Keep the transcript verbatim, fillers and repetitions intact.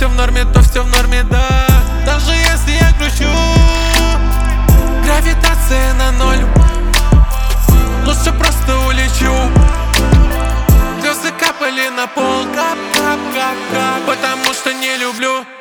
все в норме, то все в норме, да. Даже если я грущу, гравитация на ноль, лучше просто улечу. Слезы капали на пол, кап, кап, кап, кап, потому что не люблю.